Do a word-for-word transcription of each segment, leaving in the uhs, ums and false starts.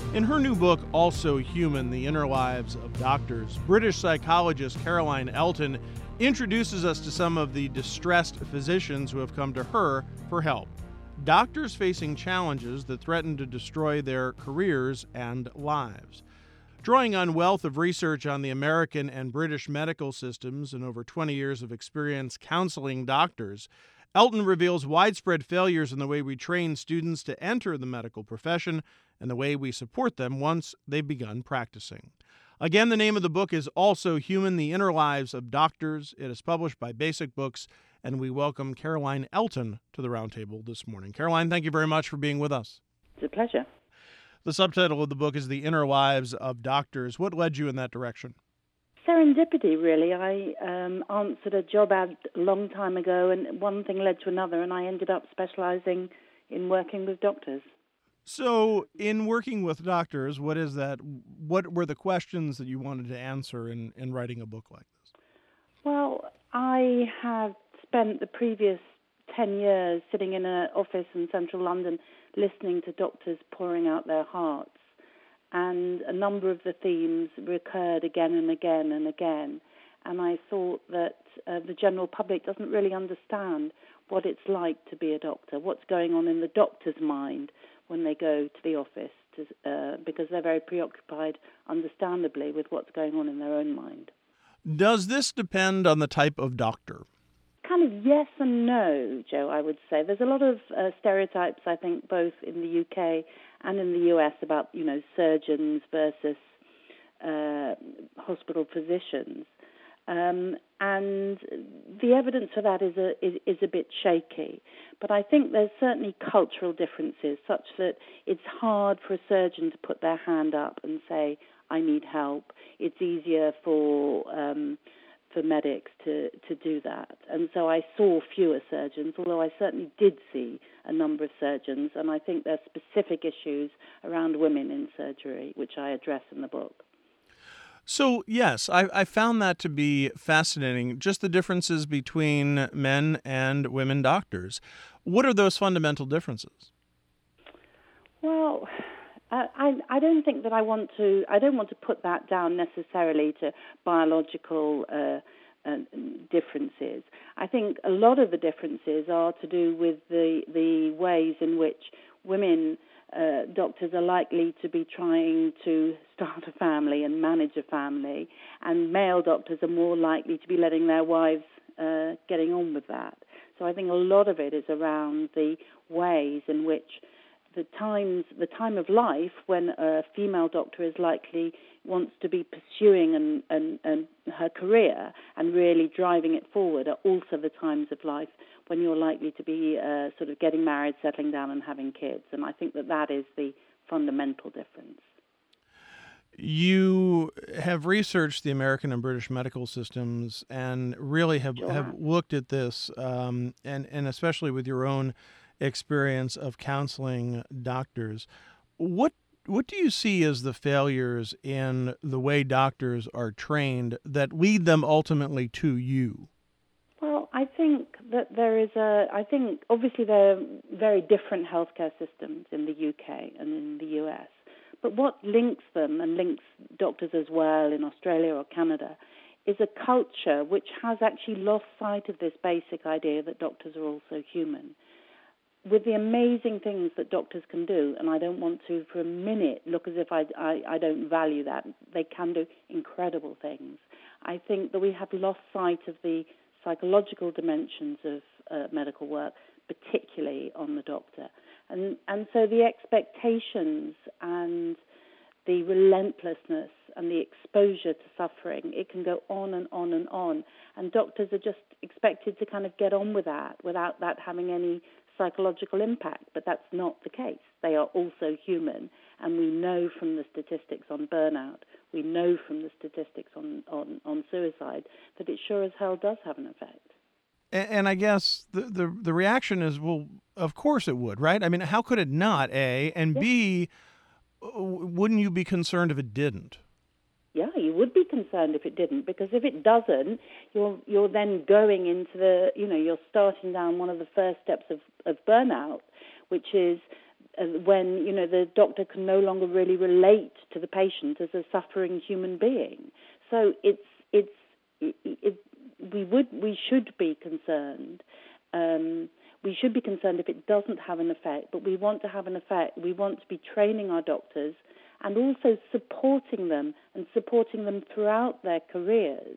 In her new book, Also Human, The Inner Lives of Doctors, British psychologist Caroline Elton introduces us to some of the distressed physicians who have come to her for help. Doctors facing challenges that threaten to destroy their careers and lives. Drawing on wealth of research on the American and British medical systems and over twenty years of experience counseling doctors, Elton reveals widespread failures in the way we train students to enter the medical profession and the way we support them once they've begun practicing. Again, the name of the book is Also Human, The Inner Lives of Doctors. It is published by Basic Books, and we welcome Caroline Elton to the roundtable this morning. Caroline, thank you very much for being with us. It's a pleasure. The subtitle of the book is The Inner Lives of Doctors. What led you in that direction? Serendipity, really. I um, answered a job ad a long time ago, and one thing led to another, and I ended up specializing in working with doctors. So, in working with doctors, what is that? What were the questions that you wanted to answer in, in writing a book like this? Well, I have spent the previous ten years sitting in an office in central London listening to doctors pouring out their hearts. And a number of the themes recurred again and again and again. And I thought that uh, the general public doesn't really understand what it's like to be a doctor, what's going on in the doctor's mind when they go to the office, to, uh, because they're very preoccupied, understandably, with what's going on in their own mind. Does this depend on the type of doctor? Kind of yes and no, Joe, I would say. There's a lot of uh, stereotypes, I think, both in the U K and in the U S about, you know, surgeons versus uh, hospital physicians. Um, and the evidence for that is a, is, is a bit shaky. But I think there's certainly cultural differences such that it's hard for a surgeon to put their hand up and say, I need help. It's easier for um, for medics to, to do that. And so I saw fewer surgeons, although I certainly did see a number of surgeons, and I think there are specific issues around women in surgery, which I address in the book. So, yes, I, I found that to be fascinating, just the differences between men and women doctors. What are those fundamental differences? Well, Uh, I, I don't think that I want to. I don't want to put that down necessarily to biological uh, uh, differences. I think a lot of the differences are to do with the the ways in which women uh, doctors are likely to be trying to start a family and manage a family, and male doctors are more likely to be letting their wives uh, getting on with that. So I think a lot of it is around the ways in which the times, the time of life when a female doctor is likely wants to be pursuing and, and, and her career and really driving it forward are also the times of life when you're likely to be uh, sort of getting married, settling down and having kids. And I think that that is the fundamental difference. You have researched the American and British medical systems and really have, Sure. have looked at this, um, and, and especially with your own experience of counseling doctors. What what do you see as the failures in the way doctors are trained that lead them ultimately to you? Well, I think that there is a, I think obviously there are very different healthcare systems in the U K and in the U S, but what links them and links doctors as well in Australia or Canada is a culture which has actually lost sight of this basic idea that doctors are also human. With the amazing things that doctors can do, and I don't want to for a minute look as if I, I, I don't value that, they can do incredible things. I think that we have lost sight of the psychological dimensions of uh, medical work, particularly on the doctor. And, and so the expectations and the relentlessness and the exposure to suffering, it can go on and on and on. And doctors are just expected to kind of get on with that without that having any psychological impact, but that's not the case. They are also human, and we know from the statistics on burnout, we know from the statistics on, on, on suicide, that it sure as hell does have an effect. And, and I guess the, the the reaction is, well, of course it would, right? I mean, how could it not, A? And Yeah. B, wouldn't you be concerned if it didn't? Yeah, you would be concerned if it didn't, because if it doesn't, you're you're then going into the, you know, you're starting down one of the first steps of, of burnout, which is uh, when, you know, the doctor can no longer really relate to the patient as a suffering human being. So it's it's it, it, we would we should be concerned. Um, we should be concerned if it doesn't have an effect, but we want to have an effect. We want to be training our doctors and also supporting them and supporting them throughout their careers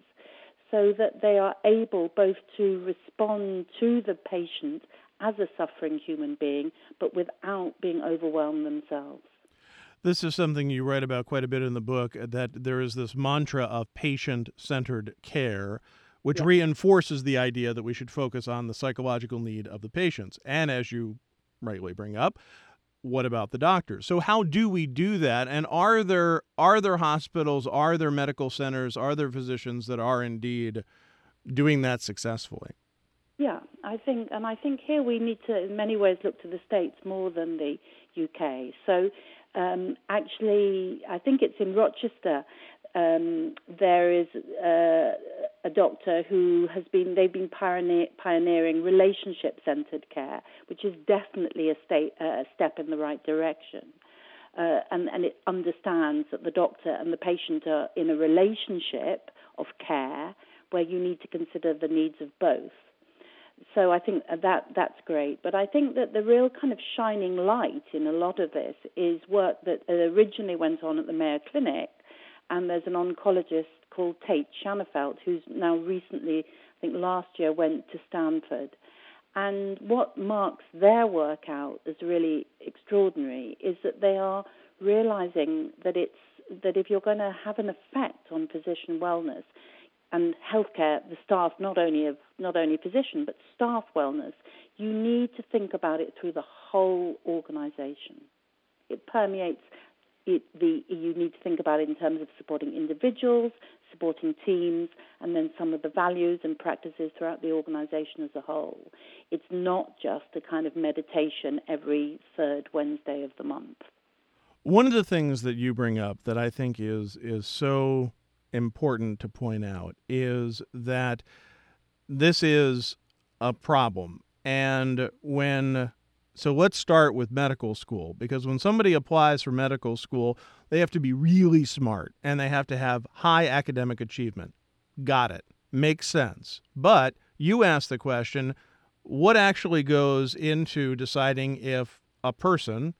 so that they are able both to respond to the patient as a suffering human being, but without being overwhelmed themselves. This is something you write about quite a bit in the book, that there is this mantra of patient-centered care, which Yeah. reinforces the idea that we should focus on the psychological need of the patients. And as you rightly bring up, what about the doctors? So how do we do that? And are there are there hospitals, are there medical centers, are there physicians that are indeed doing that successfully? Yeah, I think, and I think here we need to, in many ways, look to the States more than the U K. So um, actually, I think it's in Rochester. Um, there is uh, a doctor who has been, they've been pioneer, pioneering relationship-centered care, which is definitely a, state, uh, a step in the right direction. Uh, and, and it understands that the doctor and the patient are in a relationship of care where you need to consider the needs of both. So I think that that's great. But I think that the real kind of shining light in a lot of this is work that originally went on at the Mayo Clinic, and there's an oncologist called Tate Shanafelt who's now recently, I think last year, went to Stanford. And what marks their work out as really extraordinary is that they are realizing that it's that if you're going to have an effect on physician wellness and healthcare, the staff, not only of not only physician but staff wellness, you need to think about it through the whole organization. It permeates. It, the, you need to think about it in terms of supporting individuals, supporting teams, and then some of the values and practices throughout the organization as a whole. It's not just a kind of meditation every third Wednesday of the month. One of the things that you bring up that I think is is so important to point out is that this is a problem. And when So let's start with medical school, because when somebody applies for medical school, they have to be really smart and they have to have high academic achievement. Got it. Makes sense. But you asked the question, what actually goes into deciding if a person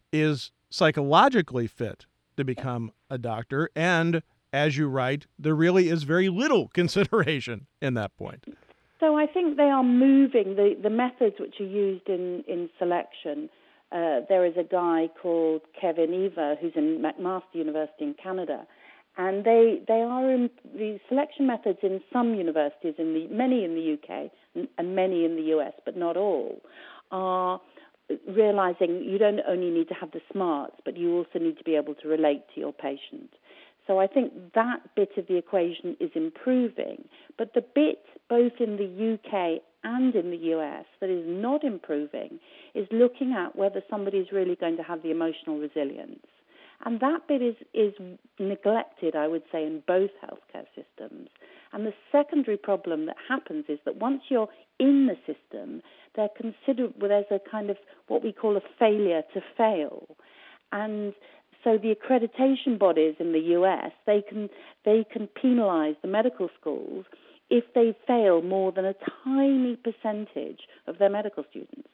is psychologically fit to become a doctor? And as you write, there really is very little consideration in that point. So I think they are moving the, the methods which are used in, in selection. Uh, there is a guy called Kevin Eva who's in McMaster University in Canada, and they they are in the selection methods in some universities, in the many in the U K and, and many in the U S, but not all, are realizing you don't only need to have the smarts, but you also need to be able to relate to your patient. So I think that bit of the equation is improving. But the bit both in the U K and in the U S that is not improving is looking at whether somebody is really going to have the emotional resilience. And that bit is, is neglected, I would say, in both healthcare systems. And the secondary problem that happens is that once you're in the system, they're considered, well, there's a kind of what we call a failure to fail. And so the accreditation bodies in the U S, they can they can penalize the medical schools if they fail more than a tiny percentage of their medical students.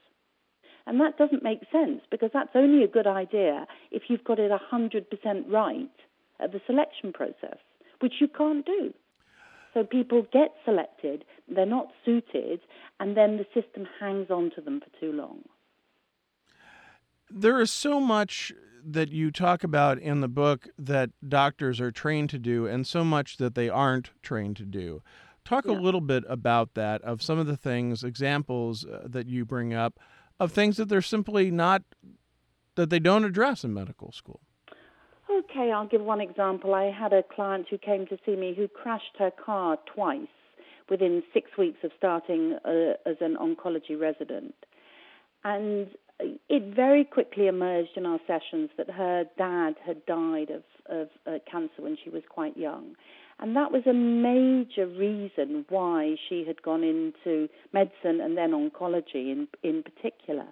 And that doesn't make sense, because that's only a good idea if you've got it one hundred percent right at the selection process, which you can't do. So people get selected, they're not suited, and then the system hangs on to them for too long. There is so much that you talk about in the book that doctors are trained to do, and so much that they aren't trained to do. Talk Yeah. a little bit about that, of some of the things, examples uh, that you bring up, of things that they're simply not, that they don't address in medical school. Okay, I'll give one example. I had a client who came to see me who crashed her car twice within six weeks of starting uh, as an oncology resident. And it very quickly emerged in our sessions that her dad had died of, of uh, cancer when she was quite young. And that was a major reason why she had gone into medicine and then oncology in, in particular.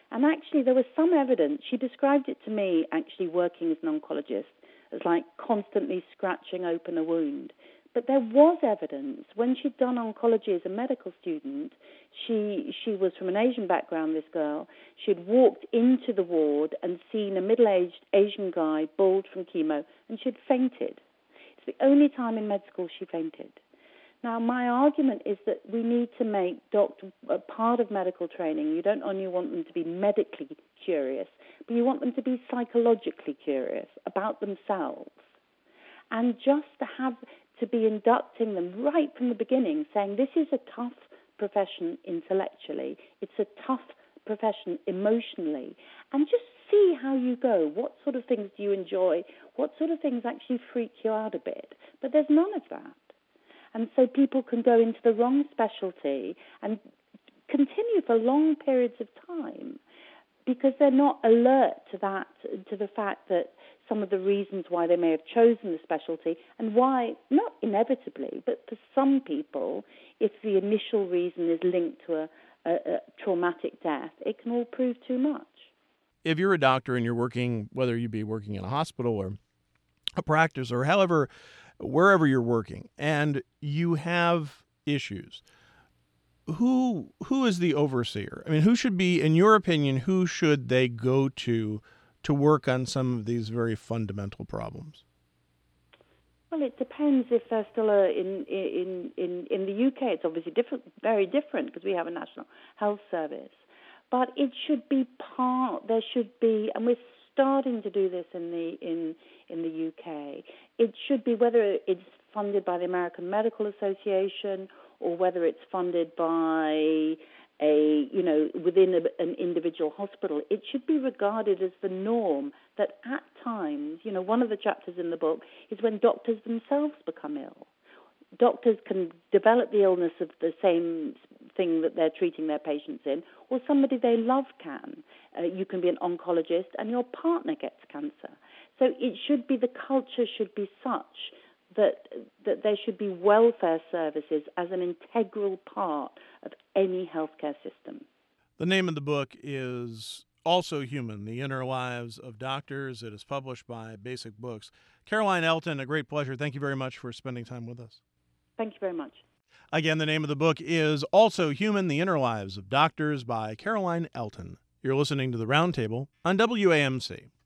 And actually, there was some evidence. She described it to me, actually working as an oncologist, as like constantly scratching open a wound. But there was evidence. When she'd done oncology as a medical student, she she was from an Asian background, this girl. She'd walked into the ward and seen a middle-aged Asian guy, bald from chemo, and she'd fainted. It's the only time in med school she fainted. Now, my argument is that we need to make doctor a part of medical training. You don't only want them to be medically curious, but you want them to be psychologically curious about themselves. And just to have to be inducting them right from the beginning, saying this is a tough profession intellectually, it's a tough profession emotionally, and just see how you go. What sort of things do you enjoy? What sort of things actually freak you out a bit? But there's none of that. And so people can go into the wrong specialty and continue for long periods of time because they're not alert to that, to the fact that some of the reasons why they may have chosen the specialty and why, not inevitably, but for some people, if the initial reason is linked to a, a, a traumatic death, it can all prove too much. If you're a doctor and you're working, whether you be working in a hospital or a practice or however, wherever you're working, and you have issues, who who is the overseer? I mean, who should be, in your opinion, who should they go to to work on some of these very fundamental problems? Well, it depends if they're still a, in, in in in the U K. It's obviously different, very different, because we have a National Health Service. But it should be part. There should be, and we're starting to do this in the in in the U K. It should be, whether it's funded by the American Medical Association or whether it's funded by a, you know, within a, an individual hospital, it should be regarded as the norm that at times, you know, one of the chapters in the book is when doctors themselves become ill. Doctors can develop the illness of the same thing that they're treating their patients in, or somebody they love can. Uh, you can be an oncologist and your partner gets cancer. So it should be, the culture should be such that that there should be welfare services as an integral part of any healthcare system. The name of the book is Also Human, The Inner Lives of Doctors. It is published by Basic Books. Caroline Elton, a great pleasure. Thank you very much for spending time with us. Thank you very much. Again, the name of the book is Also Human, The Inner Lives of Doctors by Caroline Elton. You're listening to The Roundtable on W A M C.